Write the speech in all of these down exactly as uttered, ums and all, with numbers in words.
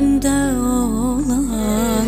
bende olan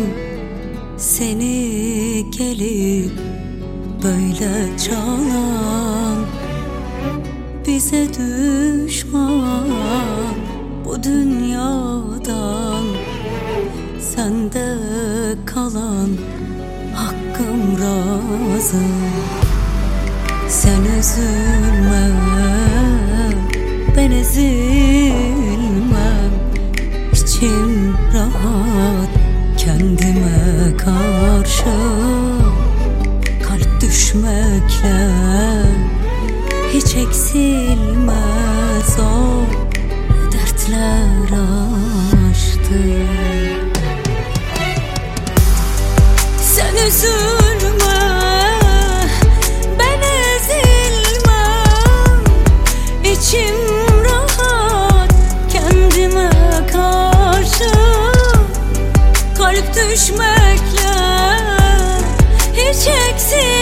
seni gelip böyle çalan, bize düşman bu dünyadan sende kalan hakkım razı. Sen üzülme, ben ezilmem, içim rahat kendime karşı. Kalp düşmekle hiç eksilmez, o dertler aştı. Sen üzülme, ben ezilmem, içim rahat kendime karşı. Kalp düşmekle hiç eksilmez,